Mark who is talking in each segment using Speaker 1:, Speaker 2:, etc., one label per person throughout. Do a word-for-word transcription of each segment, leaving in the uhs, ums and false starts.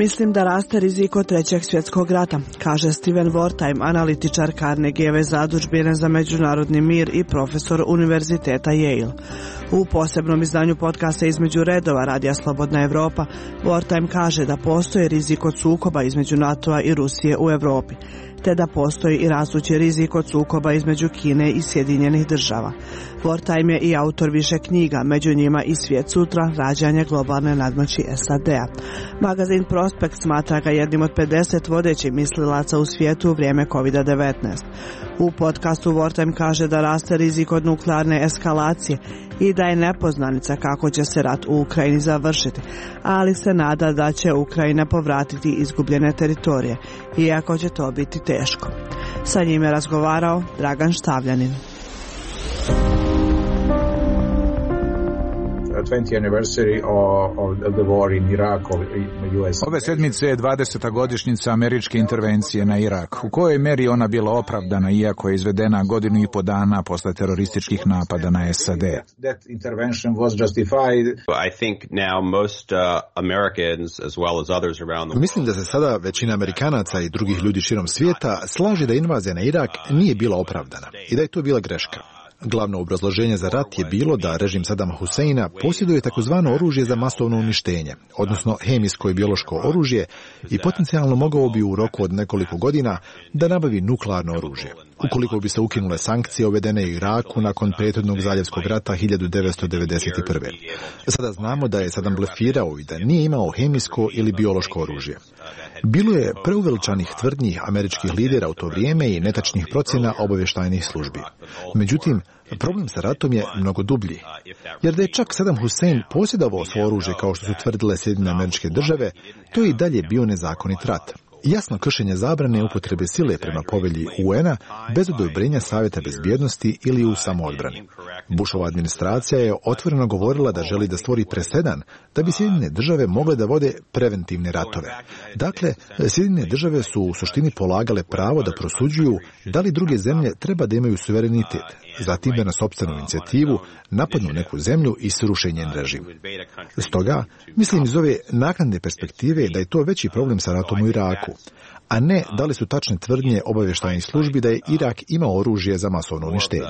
Speaker 1: Mislim da raste rizik od trećeg svjetskog rata, kaže Steven Wertheim, analitičar Carnegieve zadužbine za međunarodni mir i profesor Univerziteta Yale. U posebnom izdanju podcasta Između redova Radija Slobodna Evropa, Wertheim kaže da postoji rizik od sukoba između NATO-a i Rusije u Europi, te da postoji i rastući rizik od sukoba između Kine i Sjedinjenih država. Wertheim je i autor više knjiga, među njima i Svijet sutra, rađanje globalne nadmoći S A D-a. Magazin Prospekt smatra ga jednim od pedeset vodećih mislilaca u svijetu u vrijeme kovid devetnaest. U podcastu Wertheim kaže da raste rizik od nuklearne eskalacije i da je nepoznanica kako će se rat u Ukrajini završiti, ali se nada da će Ukrajina povratiti izgubljene teritorije, iako će to biti teško. Sa njime je razgovarao Dragan Štavljanin.
Speaker 2: Ove sedmice je dvadeseta godišnjica američke intervencije na Irak. U kojoj meri ona bila opravdana, iako je izvedena godinu i po dana posle terorističkih napada na S A D?
Speaker 3: Mislim da se sada većina Amerikanaca i drugih ljudi širom svijeta slaže da invazija na Irak nije bila opravdana i da je to bila greška. Glavno obrazloženje za rat je bilo da režim Sadama Huseina posjeduje takozvano oružje za masovno uništenje, odnosno hemijsko i biološko oružje, i potencijalno mogao bi u roku od nekoliko godina da nabavi nuklearno oružje. Ukoliko bi se ukinule sankcije uvedene u Iraku nakon prethodnog zaljevskog rata hiljadu devetsto devedeset prve. Sada znamo da je Sadam blefirao i da nije imao hemijsko ili biološko oružje. Bilo je preuveličanih tvrdnji američkih lidera u to vrijeme i netačnih procjena obavještajnih službi. Međutim, problem sa ratom je mnogo dublji, jer da je čak Saddam Hussein posjedovao svo oružje kao što su tvrdile Sjedinjene Američke Države, to je i dalje bio nezakonit rat. Jasno kršenje zabrane upotrebe sile prema povelji U N-a bez odobrenja Savjeta bezbjednosti ili u samoodbrani. Bushova administracija je otvoreno govorila da želi da stvori presedan da bi Sjedinjene Države mogle da vode preventivne ratove. Dakle, Sjedinjene Države su u suštini polagale pravo da prosuđuju da li druge zemlje treba da imaju suverenitet, zatim da na sopstvenu inicijativu napadnu neku zemlju i sruše njen režim. Stoga, mislim iz ove naknadne perspektive da je to veći problem sa ratom u Iraku, a ne da li su tačne tvrdnje obavještajnih službi da je Irak imao oružje za masovno uništenje.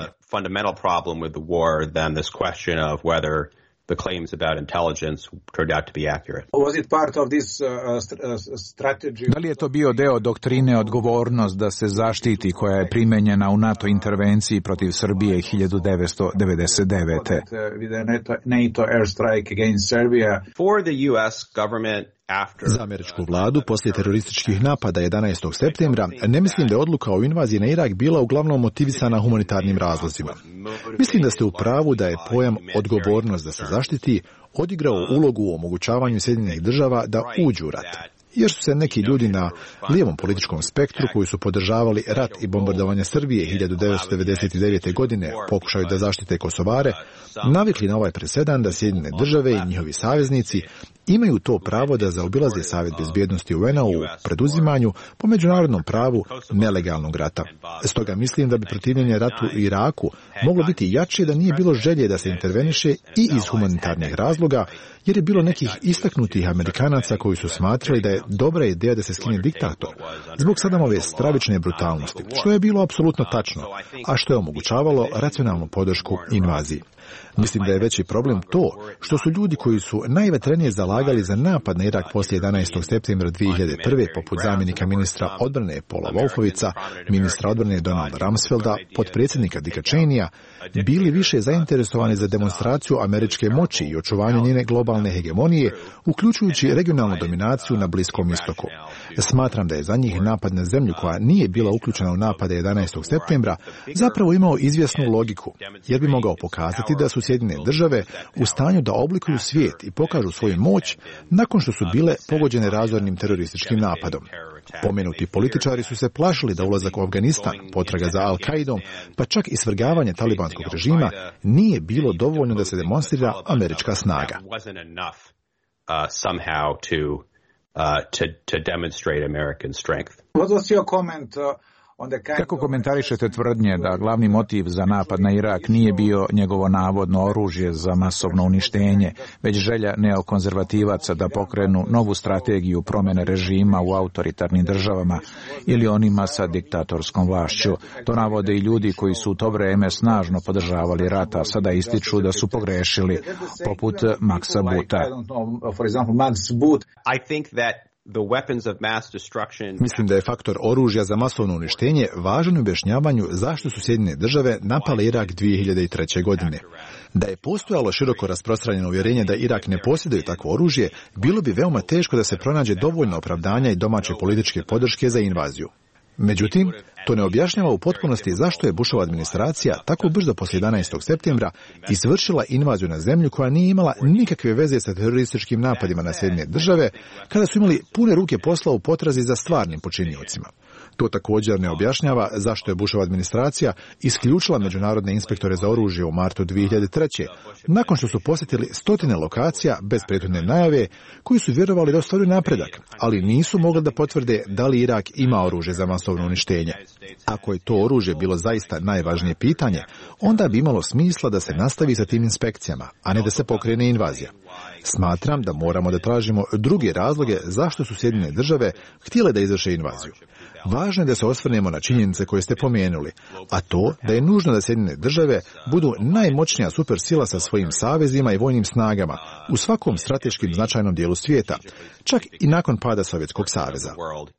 Speaker 4: The claims about intelligence turned out to be accurate.
Speaker 5: Was it part of this uh, st- strategy?
Speaker 2: Da li je to bio deo doktrine odgovornost da se zaštiti koja je primenjena u NATO intervenciji protiv Srbije hiljadu devetsto devedeset devete.
Speaker 5: With the NATO, NATO airstrike against Serbia.
Speaker 4: For the U S government after
Speaker 3: Za američku vladu poslije terorističkih napada jedanaestog septembra ne mislim da je odluka o invaziji na Irak bila uglavnom motivisana humanitarnim razlozima. Mislim da ste u pravu da je pojam odgovornost da se zaštiti odigrao ulogu u omogućavanju Sjedinjenih Država da uđu u rat. Jer su se neki ljudi na lijevom političkom spektru koji su podržavali rat i bombardovanje Srbije hiljadu devetsto devedeset devete. godine pokušaju da zaštite Kosovare, navikli na ovaj presedan da Sjedinjene Države i njihovi saveznici imaju to pravo da zaobilaze Savjet bezbjednosti U N-a u preduzimanju po međunarodnom pravu nelegalnog rata. Stoga mislim da bi protivljenje ratu u Iraku moglo biti jače da nije bilo želje da se interveniše i iz humanitarnih razloga, jer je bilo nekih istaknutih Amerikanaca koji su smatrali da je dobra ideja da se skine diktator zbog Sadamove stravične brutalnosti, što je bilo apsolutno tačno, a što je omogućavalo racionalnu podršku invaziji. Mislim da je veći problem to što su ljudi koji su najvetrenije zalagali za napad na Irak poslije jedanaestog septembra dvije hiljade prve. poput zamjenika ministra odbrane Paula Wolfovica, ministra odbrane Donalda Rumsfelda, potpredsjednika Dicka Cheneya, bili više zainteresovani za demonstraciju američke moći i očuvanje njene globalne hegemonije, uključujući regionalnu dominaciju na Bliskom istoku. Smatram da je za njih napad na zemlju koja nije bila uključena u napade jedanaestog septembra zapravo imao izvjesnu logiku, jer bi mogao pokazati da su Sjedinjene Države u stanju da oblikuju svijet i pokažu svoju moć nakon što su bile pogođene razornim terorističkim napadom. Pomenuti političari su se plašili da ulazak u Afganistan, potraga za Al-Kaidom, pa čak i svrgavanje talibanskog režima nije bilo dovoljno da se demonstrira američka snaga.
Speaker 4: Uh, to, to demonstrate American strength.
Speaker 5: What was your comment uh,
Speaker 2: Kako komentarišete tvrdnje da glavni motiv za napad na Irak nije bio njegovo navodno oružje za masovno uništenje, već želja neokonzervativaca da pokrenu novu strategiju promjene režima u autoritarnim državama ili onima sa diktatorskom vlašću? To navode i ljudi koji su u to vrijeme snažno podržavali rat, a sada ističu da su pogrešili, poput Maxa Booth.
Speaker 4: I think that the weapons of mass destruction...
Speaker 3: Mislim da je faktor oružja za masovno uništenje važan u objašnjavanju zašto su Sjedinjene države napale Irak dvije hiljade treće. godine. Da je postojalo široko rasprostranjeno uvjerenje da Irak ne posjeduje takvo oružje, bilo bi veoma teško da se pronađe dovoljno opravdanja i domaće političke podrške za invaziju. Međutim, to ne objašnjava u potpunosti zašto je Bushova administracija tako brzo poslije jedanaestog septembra izvršila invaziju na zemlju koja nije imala nikakve veze sa terorističkim napadima na Sjedinjene države, kada su imali pune ruke posla u potrazi za stvarnim počiniocima. To također ne objašnjava zašto je Bushova administracija isključila međunarodne inspektore za oružje u martu dvije hiljade treće. nakon što su posjetili stotine lokacija bez prethodne najave, koji su vjerovali da ostvaruju napredak, ali nisu mogli da potvrde da li Irak ima oružje za masovno uništenje. Ako je to oružje bilo zaista najvažnije pitanje, onda bi imalo smisla da se nastavi sa tim inspekcijama, a ne da se pokrene invazija. Smatram da moramo da tražimo druge razloge zašto su Sjedinjene države htjele da izvrše invaziju. Važno je da se osvrnemo na činjenice koje ste pomenuli, a to da je nužno da Sjedinjene države budu najmoćnija supersila sa svojim savezima i vojnim snagama u svakom strateškim značajnom dijelu svijeta, čak i nakon pada Sovjetskog saveza.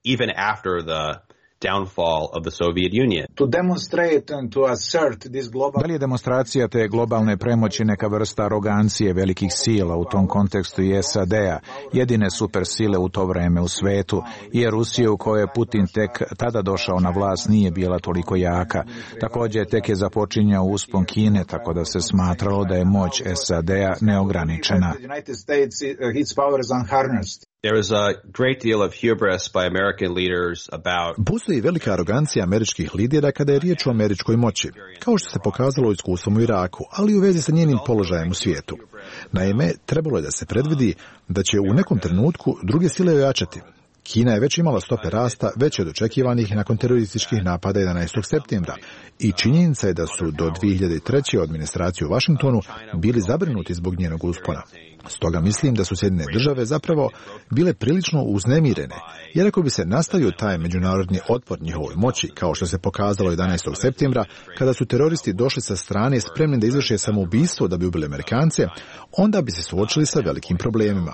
Speaker 4: Downfall of the Soviet Union.
Speaker 5: To demonstrate and to assert this global...
Speaker 2: Da li je demonstracija te globalne premoći neka vrsta arogancije velikih sila, u tom kontekstu i S A D-a, jedine supersile u to vreme u svetu, jer Rusija u kojoj je Putin tek tada došao na vlast nije bila toliko jaka. Također tek je započinjao uspon Kine, tako da se smatralo da je moć S A D-a neograničena.
Speaker 4: There is a great deal of hubris by American leaders about...
Speaker 3: Postoji velika arogancija američkih lidera kada je riječ o američkoj moći, kao što se pokazalo iskustvom u Iraku, ali u vezi sa njenim položajem u svijetu. Naime, trebalo je da se predvidi da će u nekom trenutku druge sile ojačati. Kina je već imala stope rasta veće od očekivanih nakon terorističkih napada jedanaestog septembra i činjenica je da su do dvije hiljade treće. administraciju u Washingtonu bili zabrinuti zbog njenog uspona. Stoga mislim da su Sjedinjene države zapravo bile prilično uznemirene, jer ako bi se nastavio taj međunarodni otpor njihovoj moći, kao što se pokazalo jedanaestog septembra, kada su teroristi došli sa strane spremni da izvrše samoubistvo da bi ubili Amerikance, onda bi se suočili sa velikim problemima.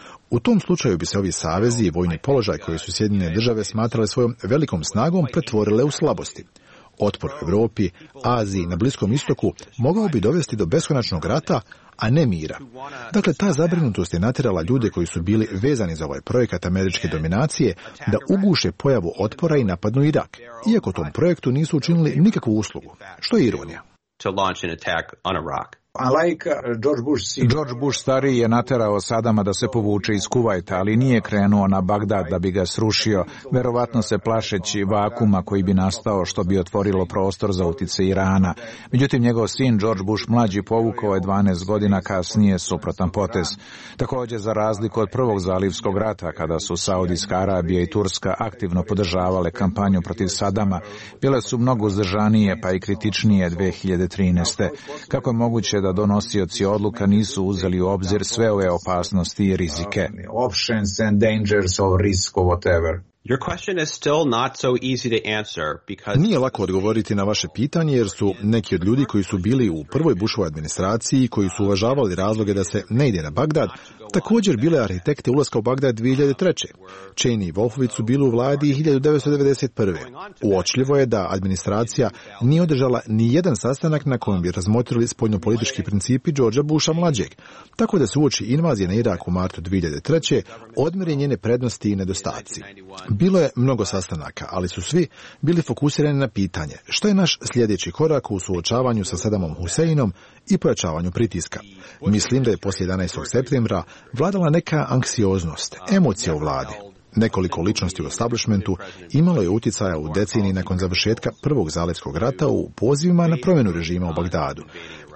Speaker 3: U tom slučaju bi se ovi savezi i vojni položaj koji su Sjedinjene države smatrale svojom velikom snagom pretvorile u slabosti. Otpor u Europi, Aziji, na Bliskom istoku mogao bi dovesti do beskonačnog rata, a ne mira. Dakle, ta zabrinutost je natjerala ljude koji su bili vezani za ovaj projekat američke dominacije da uguše pojavu otpora i napadnu Irak, iako tom projektu nisu učinili nikakvu uslugu, što je ironija.
Speaker 4: To launch an attack on Iraq.
Speaker 5: Like George Bush,
Speaker 2: George Bush stariji je naterao Sadama da se povuče iz Kuvajta, ali nije krenuo na Bagdad da bi ga srušio, verovatno se plašeći vakuma koji bi nastao što bi otvorilo prostor za utjecaj Irana. Međutim, njegov sin George Bush mlađi povukao je dvanaest godina kasnije suprotan potez. Također, za razliku od prvog zalivskog rata, kada su Saudijska Arabija i Turska aktivno podržavale kampanju protiv Sadama, bile su mnogo uzdržanije pa i kritičnije dvije hiljade trinaeste. Kako je moguće da donosioci odluka nisu uzeli u obzir sve ove opasnosti i rizike?
Speaker 5: Options and dangers or risk or whatever.
Speaker 4: Your question is still not so easy to answer because...
Speaker 3: Nije lako odgovoriti na vaše pitanje jer su neki od ljudi koji su bili u prvoj Bushovoj administraciji, koji su uvažavali razloge da se ne ide na Bagdad, također bile arhitekte ulaska u Bagdad dvije hiljade treće. Cheney i Wolfowitz su bili u vladi hiljadu devetsto devedeset prve. Uočljivo je da administracija nije održala ni jedan sastanak na kojem bi razmotrili spoljnopolitički principi Georgea Busha mlađeg, tako da se uoči invazije na Irak u martu dvije hiljade treće. odmjere njene prednosti i nedostaci. Bilo je mnogo sastanaka, ali su svi bili fokusirani na pitanje šta je naš sljedeći korak u suočavanju sa Sadamom Huseinom i pojačavanju pritiska. Mislim da je poslije jedanaestog septembra vladala neka anksioznost, emocija u vladi. Nekoliko ličnosti u establishmentu imalo je utjecaja u deceniji nakon završetka prvog zalivskog rata u pozivima na promjenu režima u Bagdadu.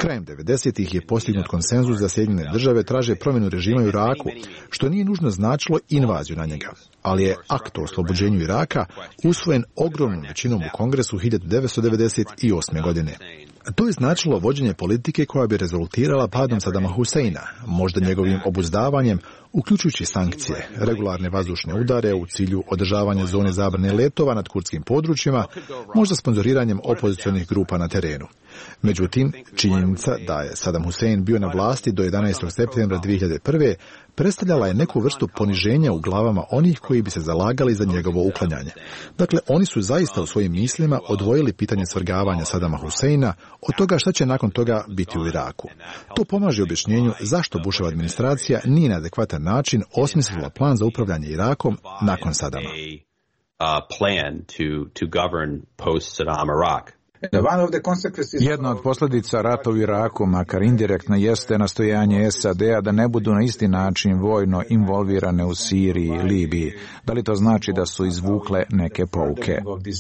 Speaker 3: Krajem devedesetih je postignut konsenzus da Sjedinjene države traže promjenu režima u Iraku, što nije nužno značilo invaziju na njega, ali je akt o oslobođenju Iraka usvojen ogromnom većinom u Kongresu hiljadu devetsto devedeset osme. godine. To je značilo vođenje politike koja bi rezultirala padom Sadama Huseina, možda njegovim obuzdavanjem, uključujući sankcije, regularne vazdušne udare u cilju održavanja zone zabrane letova nad kurdskim područjima, možda sponzoriranjem opozicionih grupa na terenu. Međutim, činjenica da je Saddam Hussein bio na vlasti do jedanaestog septembra dvije hiljade prve. predstavljala je neku vrstu poniženja u glavama onih koji bi se zalagali za njegovo uklanjanje. Dakle, oni su zaista u svojim mislima odvojili pitanje svrgavanja Saddama Huseina od toga šta će nakon toga biti u Iraku. To pomaže objašnjenju zašto Bushova administracija nije na adekvatan način osmislila plan za upravljanje Irakom nakon Saddama.
Speaker 2: Jedna od posljedica rata u Iraku, makar indirektno, jeste nastojanje S A D-a da ne budu na isti način vojno involvirane u Siriji i Libiji. Da li to znači da su izvukle neke pouke?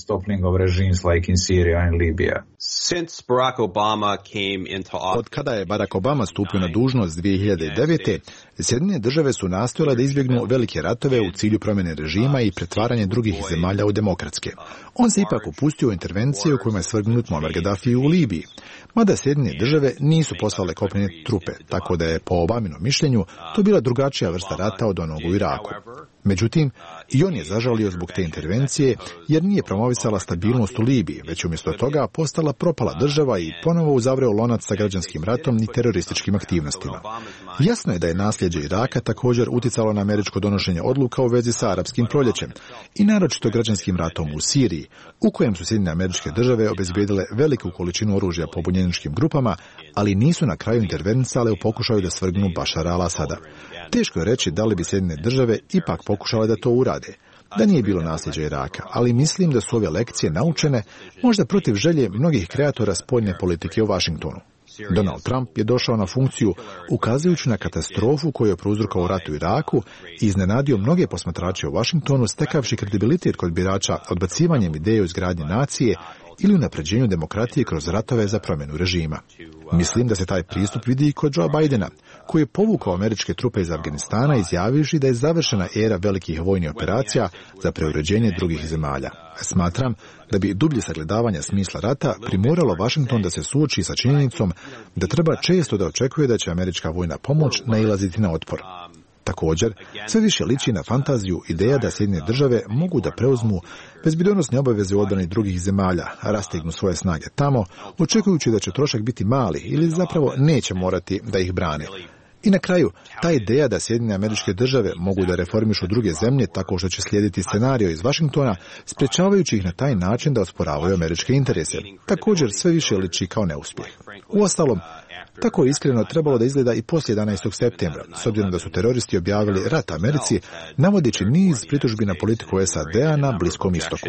Speaker 3: Od kada je Barack Obama stupio na dužnost dvije hiljade devete. Sjedinjene države su nastojale da izbjegnu velike ratove u cilju promjene režima i pretvaranje drugih zemalja u demokratske. On se ipak upustio u intervencije u kojima je svrgnut Muammar Gaddafi u Libiji. Mada Sjedinjene države nisu poslale kopnene trupe, tako da je po Obaminom mišljenju to bila drugačija vrsta rata od onog u Iraku. Međutim, i on je zažalio zbog te intervencije jer nije promovisala stabilnost u Libiji, već umjesto toga postala propala država i ponovo uzavreo lonac sa građanskim ratom i terorističkim aktivnostima. Jasno je da je nasljeđe Iraka također uticalo na američko donošenje odluka u vezi sa arapskim proljećem i naročito građanskim ratom u Siriji, u kojem su Sjedinjene Američke Države obezbijedile veliku količinu oružja pobunjeničkim grupama, ali nisu na kraju intervenisale u pokušaju da svrgnu Bašara al-Asada. Teško je reći da li bi Sjedinjene Države ipak pokušale da to urade, da nije bilo nasljeđa Iraka, ali mislim da su ove lekcije naučene možda protiv želje mnogih kreatora spoljne politike u Washingtonu. Donald Trump je došao na funkciju ukazujući na katastrofu koju je prouzrokovao rat u Iraku i iznenadio mnoge posmatrače u Washingtonu, stekavši kredibilitet kod birača odbacivanjem ideje o izgradnji nacije ili unapređenju demokratije kroz ratove za promjenu režima. Mislim da se taj pristup vidi i kod Joe Bidena, koji je povukao američke trupe iz Afganistana izjavivši da je završena era velikih vojnih operacija za preuređenje drugih zemalja. Smatram da bi dublje sagledavanja smisla rata primoralo Washington da se suoči sa činjenicom da treba često da očekuje da će američka vojna pomoć nailaziti na otpor. Također, sve više liči na fantaziju ideja da Sjedinjene države mogu da preuzmu bezbjednosne obaveze u odbrani drugih zemalja, rastegnu svoje snage tamo, očekujući da će trošak biti mali ili zapravo neće morati da ih brane. I na kraju, ta ideja da Sjedinjene Američke Države mogu da reformišu druge zemlje tako što će slijediti scenario iz Washingtona, sprečavajući ih na taj način da osporavaju američke interese, također sve više liči kao neuspjeh. Uostalom, tako je iskreno trebalo da izgleda i poslije jedanaestog septembra, s obzirom da su teroristi objavili rat Americi, navodeći niz pritužbi na politiku S A D-a na Bliskom istoku.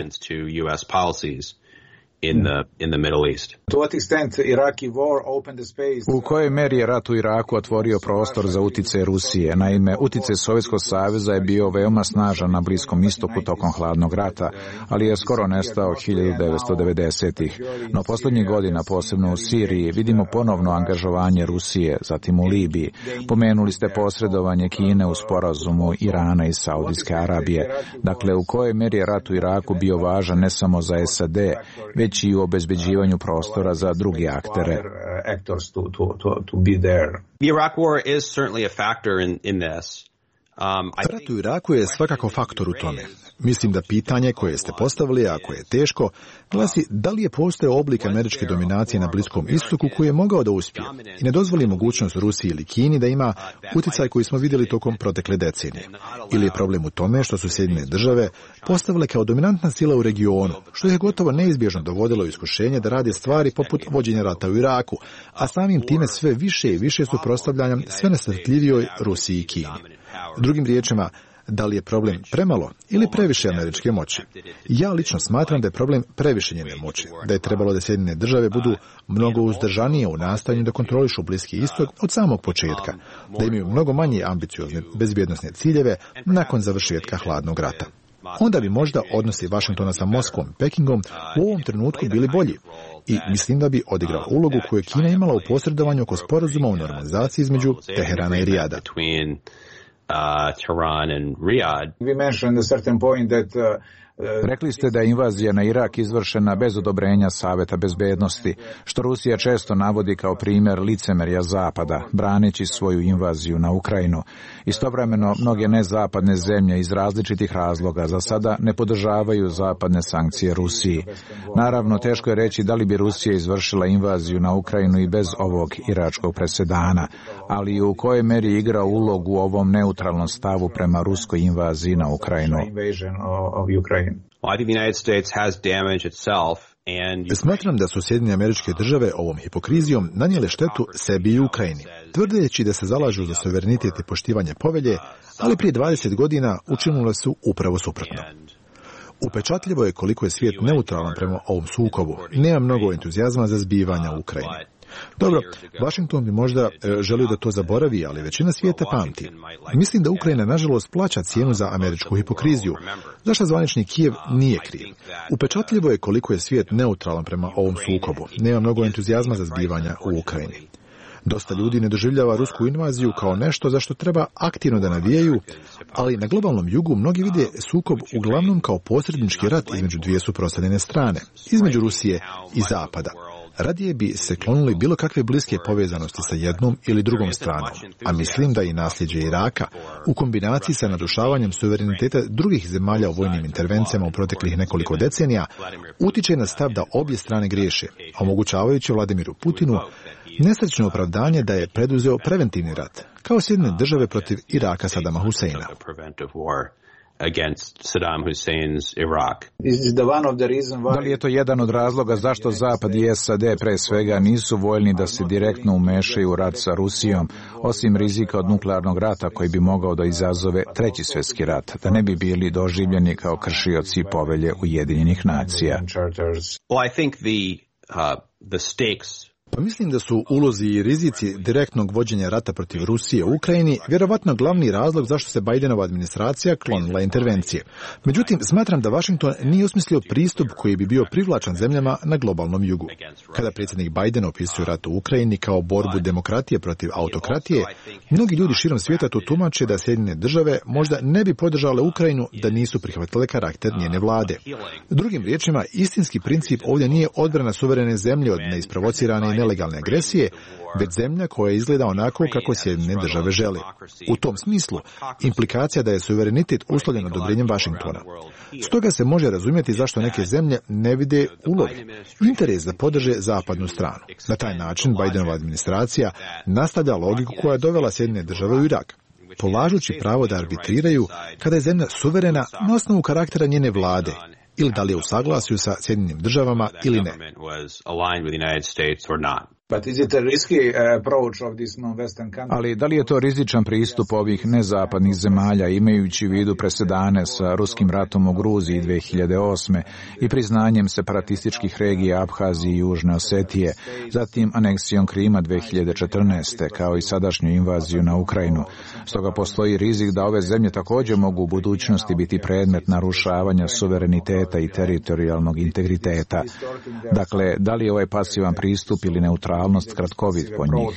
Speaker 2: U kojoj meri je rat u Iraku otvorio prostor za utjecaj Rusije? Naime, utjecaj Sovjetskog saveza je bio veoma snažan na Bliskom istoku tokom hladnog rata, ali je skoro nestao hiljadu devetsto devedesetih. No posljednjih godina, posebno u Siriji, vidimo ponovno angažovanje Rusije, zatim u Libiji. Pomenuli ste posredovanje Kine u sporazumu Irana i Saudijske Arabije. Dakle, u kojoj meri je rat u Iraku bio važan ne samo za S A D, već i u obezbeđivanju prostora za druge aktere.
Speaker 3: Rat u Iraku je svakako faktor u tome. Mislim da pitanje koje ste postavili, ako je teško, glasi da li je postojao oblik američke dominacije na Bliskom istoku koji je mogao da uspije i ne dozvoli mogućnost Rusiji ili Kini da ima utjecaj koji smo vidjeli tokom protekle decenije. Ili je problem u tome što su Sjedinjene države postavile kao dominantna sila u regionu, što je gotovo neizbježno dovodilo iskušenje da rade stvari poput vođenja rata u Iraku, a samim time sve više i više suprotstavljanja sve nestrpljivijoj Rusiji i Kini. Drugim riječima, da li je problem premalo ili previše američke moći? Ja lično smatram da je problem previše njene moći, da je trebalo da Sjedinjene države budu mnogo uzdržanije u nastojanju da kontrolišu Bliski istok od samog početka, da imaju mnogo manje ambiciozne bezbjednosne ciljeve nakon završetka hladnog rata. onda bi možda odnosi Vašingtona sa Moskvom i Pekingom u ovom trenutku bili bolji. I mislim da bi odigrao ulogu koju je Kina imala u posredovanju oko sporazuma o normalizaciji između Teherana i Rijada.
Speaker 2: Rekli ste da je invazija na Irak izvršena bez odobrenja Saveta bezbednosti, što Rusija često navodi kao primjer licemerja Zapada, braneći svoju invaziju na Ukrajinu. Istovremeno, mnoge nezapadne zemlje iz različitih razloga za sada ne podržavaju zapadne sankcije Rusiji. Naravno, teško je reći da li bi Rusija izvršila invaziju na Ukrajinu i bez ovog iračkog presedana, ali u kojoj meri igra ulogu u ovom neutralnom stavu prema ruskoj invaziji na Ukrajinu.
Speaker 3: Smatram da su Sjedinjene Američke Države ovom hipokrizijom nanijele štetu sebi i Ukrajini, tvrdeći da se zalažu za suverenitet i poštivanje povelje, ali prije dvadeset godina učinile su upravo suprotno. Upečatljivo je koliko je svijet neutralan prema ovom sukobu. Nema mnogo entuzijazma za zbivanja u Ukrajini. Dobro, Washington bi možda e, želio da to zaboravi, ali većina svijeta pamti. Mislim da Ukrajina nažalost plaća cijenu za američku hipokriziju, zašto zvanični Kijev nije kriv. Upečatljivo je koliko je svijet neutralan prema ovom sukobu. Nema mnogo entuzijazma za zbivanja u Ukrajini. Dosta ljudi ne doživljava rusku invaziju kao nešto za što treba aktivno da navijaju, ali na globalnom jugu mnogi vide sukob uglavnom kao posrednički rat između dvije suprotstavljene strane, između Rusije i Zapada. Radije bi se klonili bilo kakve bliske povezanosti sa jednom ili drugom stranom, a mislim da i nasljeđe Iraka, u kombinaciji sa narušavanjem suvereniteta drugih zemalja u vojnim intervencijama u proteklih nekoliko decenija, utiče na stav da obje strane griješe, omogućavajući Vladimiru Putinu nesrećno opravdanje da je preduzeo preventivni rat, kao Sjedinjene Države protiv Iraka Sadama Huseina.
Speaker 4: Against Saddam Hussein's Iraq.
Speaker 2: Da li je to jedan od razloga zašto Zapad i S A D pre svega nisu voljni da se direktno umešaju u rat sa Rusijom, osim rizika od nuklearnog rata koji bi mogao da izazove treći svjetski rat, da ne bi bili doživljeni kao kršioci povelje Ujedinjenih nacija?
Speaker 4: Well, I think the uh, the stakes
Speaker 3: Pa mislim da su ulozi i rizici direktnog vođenja rata protiv Rusije u Ukrajini vjerovatno glavni razlog zašto se Bidenova administracija klonila intervencije. Međutim, smatram da Washington nije osmislio pristup koji bi bio privlačan zemljama na globalnom jugu. Kada predsjednik Biden opisuje rat u Ukrajini kao borbu demokratije protiv autokratije, mnogi ljudi širom svijeta to tumače da Sjedinjene Države možda ne bi podržale Ukrajinu da nisu prihvatile karakter njene vlade. Drugim riječima, istinski princip ovdje nije odbrana suverene zemlje od neisprovocirane i nelegalne agresije, već zemlja koja izgleda onako kako Sjedinjene Države žele. U tom smislu, implikacija da je suverenitet uslovljen odobrenjem Washingtona. Stoga se može razumjeti zašto neke zemlje ne vide ulog, interes da podrže zapadnu stranu. Na taj način Bidenova administracija nastavlja logiku koja je dovela Sjedinjene Države u Irak, polažući pravo da arbitriraju kada je zemlja suverena na osnovu karaktera njene vlade, ili da li je u saglasju sa Sjedinjenim Državama ili ne.
Speaker 2: Ali da li je to rizičan pristup ovih nezapadnih zemalja, imajući u vidu presedane sa ruskim ratom u Gruziji dve hiljade osme i priznanjem separatističkih regija Abhazije i Južne Osetije, zatim aneksijom Krima dve hiljade četrnaeste, kao i sadašnju invaziju na Ukrajinu. Stoga postoji rizik da ove zemlje također mogu u budućnosti biti predmet narušavanja suvereniteta i teritorijalnog integriteta. Dakle, da li je ovaj pasivan pristup ili neutralnost kratkovid po njih?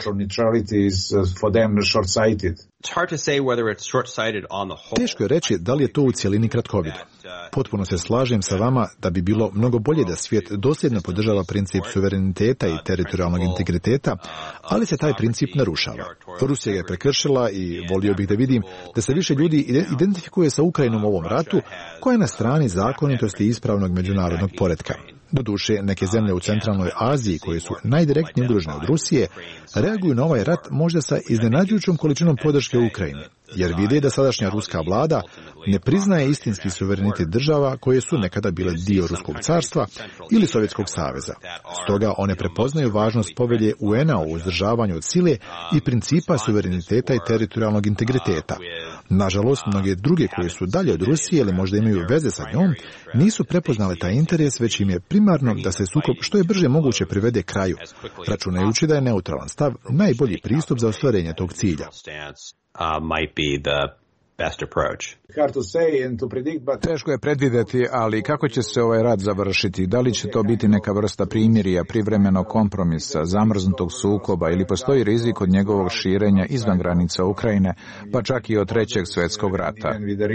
Speaker 3: Teško je reći da li je to u cjelini kratkovido. Potpuno se slažem sa vama da bi bilo mnogo bolje da svijet dosljedno podržava princip suvereniteta i teritorijalnog integriteta, ali se taj princip narušava. Rusija ga je prekršila i volio bih da vidim da se više ljudi identifikuje sa Ukrajinom u ovom ratu, koja je na strani zakonitosti i ispravnog međunarodnog poretka. Doduše, neke zemlje u centralnoj Aziji, koje su najdirektnije ugrožene od Rusije, reaguju na ovaj rat možda sa iznenađujućom količinom podrške Ukrajini, jer vide da sadašnja ruska vlada ne priznaje istinski suverenitet država koje su nekada bile dio Ruskog carstva ili Sovjetskog saveza. Stoga one prepoznaju važnost povelje U N A o uzdržavanju od sile i principa suvereniteta i teritorijalnog integriteta. Nažalost, mnoge druge koje su dalje od Rusije ili možda imaju veze sa njom, nisu prepoznale taj interes, već im je primarno da se sukob što je brže moguće privede kraju, računajući da je neutralan stav najbolji pristup za ostvarenje tog cilja.
Speaker 4: best approach.
Speaker 2: Teško je predvidjeti, ali kako će se ovaj rat završiti? Da li će to biti neka vrsta primirja, privremenog kompromisa, zamrznutog sukoba ili postoji rizik od njegovog širenja izvan granica Ukrajine, pa čak i od trećeg svjetskog rata?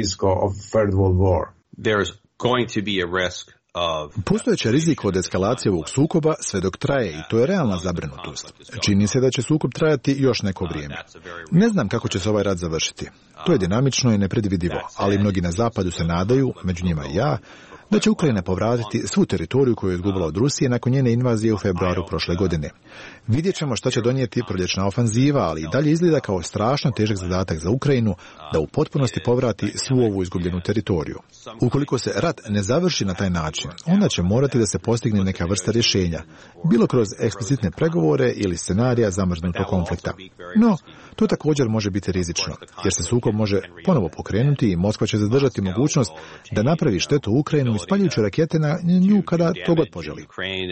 Speaker 4: There's going to be a risk of
Speaker 3: Postojeće rizik od eskalacije ovog sukoba sve dok traje i to je realna zabrinutost. Čini se da će sukob trajati još neko vrijeme. Ne znam kako će se ovaj rat završiti. To je dinamično i nepredvidivo, ali mnogi na zapadu se nadaju, među njima i ja, da će Ukrajina povratiti svu teritoriju koju je izgubila od Rusije nakon njene invazije u februaru prošle godine. Vidjet ćemo što će donijeti proljećna ofanziva, ali i dalje izgleda kao strašno težak zadatak za Ukrajinu da u potpunosti povrati svu ovu izgubljenu teritoriju. Ukoliko se rat ne završi na taj način, onda će morati da se postigne neka vrsta rješenja, bilo kroz eksplicitne pregovore ili scenarija zamrznutog konflikta. No, to također može biti rizično, jer se sukob može ponovo pokrenuti i Moskva će zadržati mogućnost da napravi štetu Ukrajinu ispaljujući rakete na nju kada to god poželi.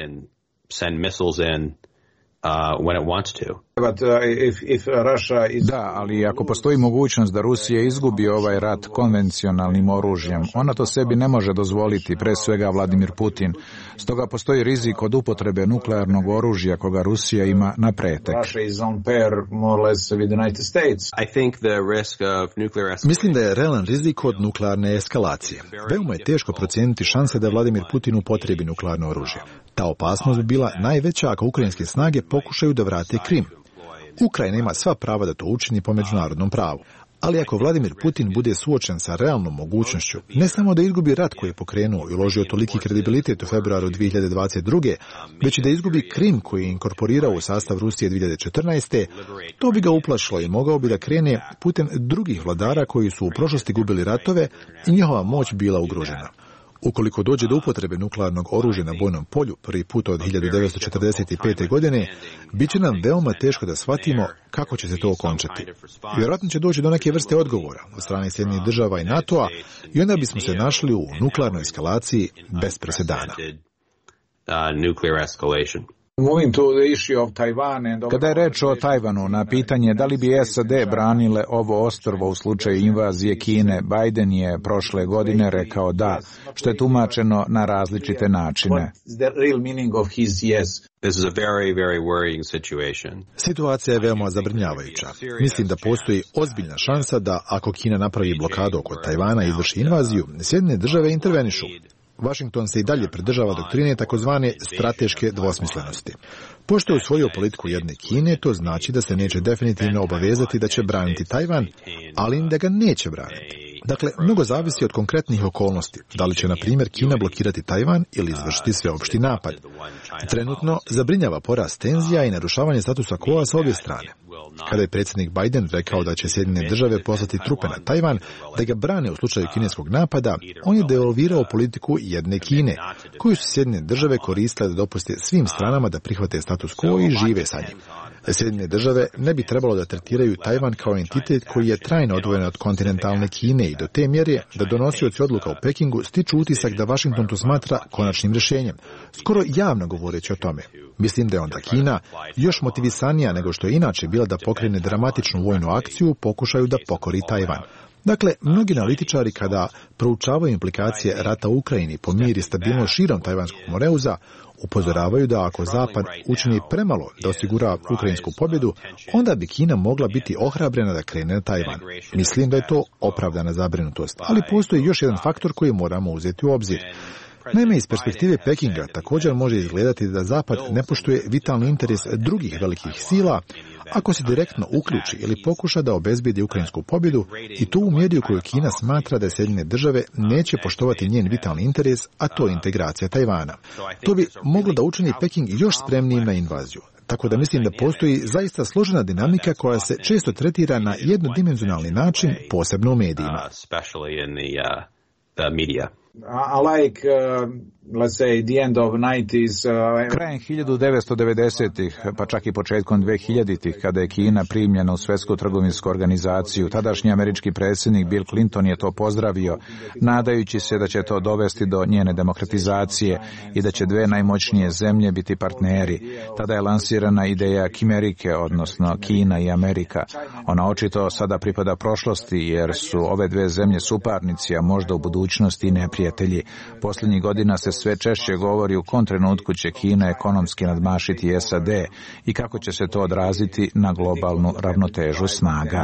Speaker 4: Uh, when it wants to.
Speaker 5: But, uh, if, if Russia is...
Speaker 2: Da, ali ako postoji mogućnost da Rusija izgubi ovaj rat konvencionalnim oružjem, ona to sebi ne može dozvoliti, pre svega Vladimir Putin. Stoga postoji rizik od upotrebe nuklearnog oružja koga Rusija ima na pretek.
Speaker 5: Russia is on pair more or less with the United States.
Speaker 4: I think the risk of nuclear escalation...
Speaker 3: Mislim da je realan rizik od nuklearne eskalacije. Veoma je teško procijeniti šanse da Vladimir Putin upotrebi nuklearno oružje. Ta opasnost bi bila najveća ako ukrajinske snage pokušaju da vrate Krim. Ukrajina ima sva prava da to učini po međunarodnom pravu. Ali ako Vladimir Putin bude suočen sa realnom mogućnošću, ne samo da izgubi rat koji je pokrenuo i uložio toliki kredibilitet u februaru dvije hiljade dvadeset druge, već i da izgubi Krim koji je inkorporirao u sastav Rusije dvije hiljade četrnaeste. To bi ga uplašilo i mogao bi da krene putem drugih vladara koji su u prošlosti gubili ratove i njihova moć bila ugrožena. Ukoliko dođe do upotrebe nuklearnog oružja na bojnom polju prvi put od hiljadu devetsto četrdeset pete. godine, bit će nam veoma teško da shvatimo kako će se to okončati. Vjerojatno će doći do neke vrste odgovora od strane Sjedinjenih država i NATO-a i onda bismo se našli u nuklearnoj eskalaciji bez presedana.
Speaker 2: Kada je reč o Tajvanu, na pitanje da li bi S A D branile ovo ostrvo u slučaju invazije Kine, Biden je prošle godine rekao da, što je tumačeno na različite načine.
Speaker 3: Situacija je veoma zabrinjavajuća. Mislim da postoji ozbiljna šansa da ako Kina napravi blokadu oko Tajvana i izvrši invaziju, Sjedinjene države intervenišu. Washington se i dalje pridržava doktrine takozvane strateške dvosmislenosti. Pošto je usvojio politiku jedne Kine, to znači da se neće definitivno obavezati da će braniti Tajvan, ali da ga neće braniti. Dakle, mnogo zavisi od konkretnih okolnosti, da li će, na primjer, Kina blokirati Tajvan ili izvršiti sveopšti napad. Trenutno zabrinjava porast tenzija i narušavanje statusa quo sa obje strane. Kada je predsjednik Biden rekao da će Sjedinjene države poslati trupe na Tajvan da ga brane u slučaju kineskog napada, on je devalvirao politiku jedne Kine, koju su Sjedinjene države koristile da dopuste svim stranama da prihvate status quo i žive sa njim. Sjedinjene države ne bi trebalo da tretiraju Tajvan kao entitet koji je trajno odvojen od kontinentalne Kine i do te mjere da donosioci odluka u Pekingu stiču utisak da Washington to smatra konačnim rješenjem, skoro javno govoreći o tome. Mislim da je onda Kina još motivisanija nego što je inače bila da pokrene dramatičnu vojnu akciju, pokušaju da pokori Tajvan. Dakle, mnogi analitičari kada proučavaju implikacije rata u Ukrajini po mir i stabilnost širom tajvanskog moreuza, upozoravaju da ako Zapad učini premalo da osigura ukrajinsku pobjedu, onda bi Kina mogla biti ohrabrena da krene na Tajvan. Mislim da je to opravdana zabrinutost, ali postoji još jedan faktor koji moramo uzeti u obzir. Naime, iz perspektive Pekinga također može izgledati da Zapad ne poštuje vitalni interes drugih velikih sila ako se direktno uključi ili pokuša da obezbijedi ukrajinsku pobjedu i to u mjeri u kojoj Kina smatra da Sjedinjene države neće poštovati njen vitalni interes, a to je integracija Tajvana. To bi moglo da učini Peking još spremnijim na invaziju. Tako da mislim da postoji zaista složena dinamika koja se često tretira na jednodimenzionalni način, posebno u medijima.
Speaker 5: Like, uh, let's say, the end of nineties, uh...
Speaker 2: Krajem hiljadu devetsto devedesetih, pa čak i početkom dvehiljaditih, kada je Kina primljena u Svjetsku trgovinsku organizaciju, tadašnji američki predsjednik Bill Clinton je to pozdravio, nadajući se da će to dovesti do njene demokratizacije i da će dve najmoćnije zemlje biti partneri. Tada je lansirana ideja Kimerike, odnosno Kina i Amerika. Ona očito sada pripada prošlosti, jer su ove dve zemlje suparnici, a možda u budućnosti i neprijatelji. Posljednjih godina se sve češće govori u kom trenutku će Kina ekonomski nadmašiti S A D i kako će se to odraziti na globalnu ravnotežu snaga.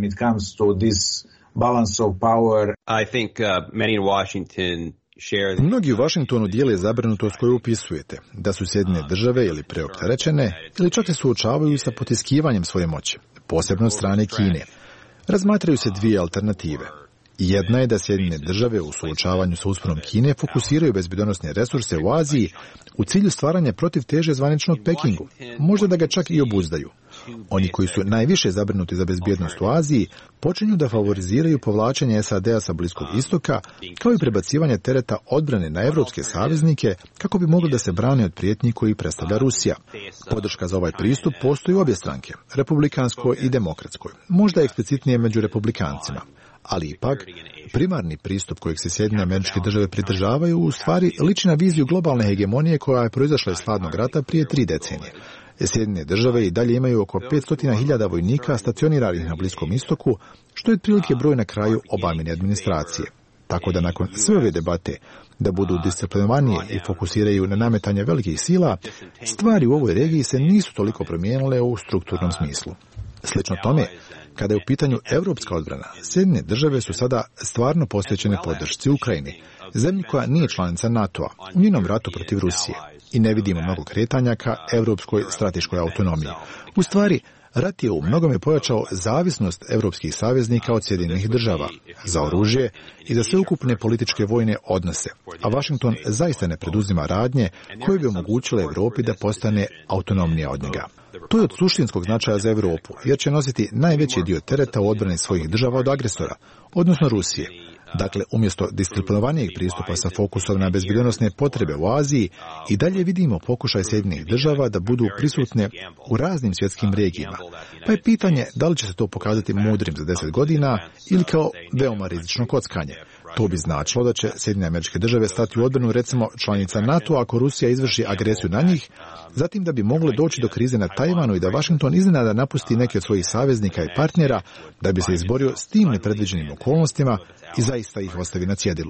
Speaker 3: Mnogi u Washingtonu dijele zabrinutost koju upisujete, da su Sjedinjene Države ili preopterećene ili čak se suočavaju sa potiskivanjem svoje moći, posebno od strane Kine. Razmatraju se dvije alternative. Jedna je da Sjedinjene Države u suočavanju sa usponom Kine fokusiraju bezbednosne resurse u Aziji u cilju stvaranja protiv teže zvaničnog Pekingu, možda da ga čak i obuzdaju. Oni koji su najviše zabrinuti za bezbjednost u Aziji počinju da favoriziraju povlačenje S A D-a sa Bliskog istoka, kao i prebacivanje tereta odbrane na evropske saveznike kako bi mogli da se brane od prijetnji koji predstavlja Rusija. Podrška za ovaj pristup postoji u obje stranke, republikanskoj i demokratskoj, možda eksplicitnije među republikancima. Ali ipak, primarni pristup kojeg se Sjedinjene Američke Države pridržavaju u stvari liči na viziju globalne hegemonije koja je proizašla iz hladnog rata prije tri decenije. Sjedinjene Države i dalje imaju oko petsto hiljada vojnika stacioniranih na Bliskom istoku, što je otprilike broj na kraju Obamine administracije. Tako da nakon sve ove debate da budu disciplinovanije i fokusiraju na nametanje velikih sila, stvari u ovoj regiji se nisu toliko promijenile u strukturnom smislu. Slično tome, kada je u pitanju evropska odbrana, Sjedinjene Države su sada stvarno posvećene podršci Ukrajini, zemlji koja nije članica NATO-a, u njenom ratu protiv Rusije, i ne vidimo mnogo kretanja ka evropskoj strateškoj autonomiji. U stvari, rat je u mnogome pojačao zavisnost evropskih saveznika od Sjedinjenih Država za oružje i za sveukupne političke vojne odnose, a Washington zaista ne preduzima radnje koje bi omogućile Evropi da postane autonomnija od njega. To je od suštinskog značaja za Evropu, jer će nositi najveći dio tereta u odbrani svojih država od agresora, odnosno Rusije. Dakle, umjesto disciplinovanijeg pristupa sa fokusom na bezbednosne potrebe u Aziji, i dalje vidimo pokušaj Sjedinjenih Država da budu prisutne u raznim svjetskim regijama. Pa je pitanje da li će se to pokazati mudrim za deset godina ili kao veoma rizično kockanje. To bi značilo da će Sjedinjene Američke Države stati u odbranu recimo članica NATO ako Rusija izvrši agresiju na njih, zatim da bi mogle doći do krize na Tajvanu i da Washington iznenada napusti neke od svojih saveznika i partnera da bi se izborio s tim nepredviđenim okolnostima i zaista ih ostavi na cjedilu.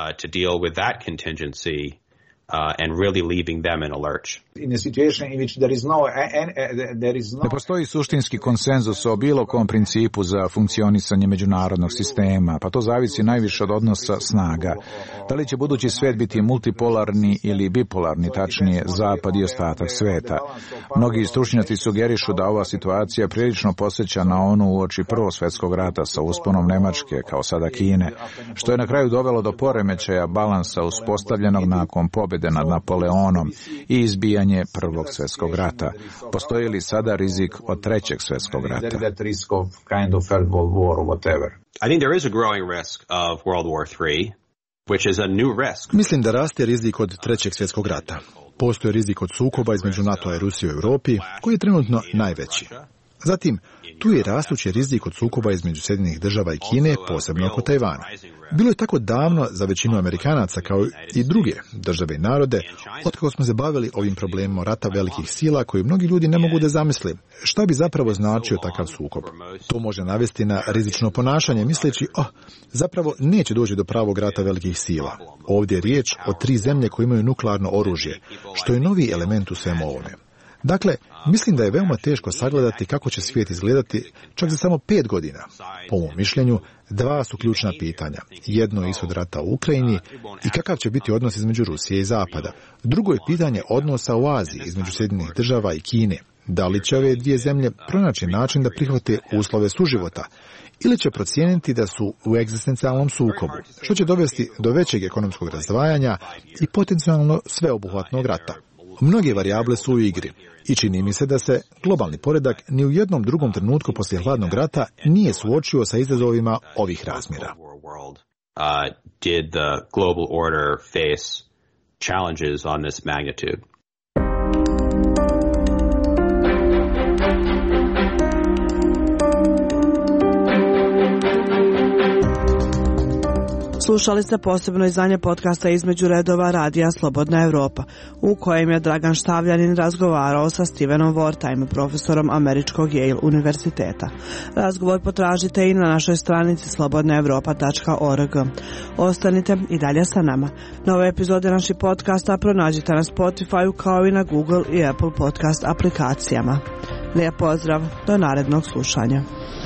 Speaker 4: Uh, and really leaving them in a lurch.
Speaker 5: In a situation in which there is no, there is no...
Speaker 2: Ne postoji suštinski konsenzus o bilo kom principu za funkcionisanje međunarodnog sistema, pa to zavisi najviše od odnosa snaga. Da li će budući svijet biti multipolarni ili bipolarni, tačnije zapad i ostatak sveta? Mnogi stručnjaci sugerišu da ova situacija prilično posjeća na onu uoči Prvog svjetskog rata sa usponom Nemačke, kao sada Kine, što je na kraju dovelo do poremećaja balansa uspostavljenog nakon pobjede nad Napoleonom i izbijanje Prvog svjetskog rata. Postoji li sada rizik od Trećeg svjetskog rata?
Speaker 4: I think there is a growing risk of World War three, which is a new risk.
Speaker 3: Mislim da raste rizik od Trećeg svjetskog rata. Postoji rizik od sukoba između NATO-a i Rusije u Europi, koji je trenutno najveći. Zatim, tu je rastući rizik od sukoba između Sjedinjenih Država i Kine, posebno oko Tajvana. Bilo je tako davno za većinu Amerikanaca kao i druge države i narode, otkako smo se bavili ovim problemom rata velikih sila koji mnogi ljudi ne mogu da zamisle šta bi zapravo značio takav sukob. To može navesti na rizično ponašanje misleći, oh, zapravo neće doći do pravog rata velikih sila. Ovdje je riječ o tri zemlje koje imaju nuklearno oružje, što je novi element u svemu ovome. Dakle, mislim da je veoma teško sagledati kako će svijet izgledati čak za samo pet godina. Po mom mišljenju, dva su ključna pitanja. Jedno je ishod rata u Ukrajini i kakav će biti odnos između Rusije i Zapada. Drugo je pitanje odnosa u Aziji između Sjedinjenih Država i Kine. Da li će ove dvije zemlje pronaći način da prihvate uslove suživota ili će procijeniti da su u egzistencijalnom sukobu, što će dovesti do većeg ekonomskog razdvajanja i potencijalno sveobuhvatnog rata. Mnoge varijable su u igri i čini mi se da se globalni poredak ni u jednom drugom trenutku poslije hladnog rata nije suočio sa izazovima ovih razmjera.
Speaker 4: uh, did the global order face challenges on this magnitude.
Speaker 1: Slušali ste posebno izdanje podcasta Između redova radija Slobodna Evropa, u kojem je Dragan Štavljanin razgovarao sa Stevenom Wertheim, profesorom Američkog Yale univerziteta. Razgovor potražite i na našoj stranici slobodna evropa tačka org. Ostanite i dalje sa nama. Nove epizode naših podcasta pronađite na Spotify kao i na Google i Apple podcast aplikacijama. Lijep pozdrav, do narednog slušanja.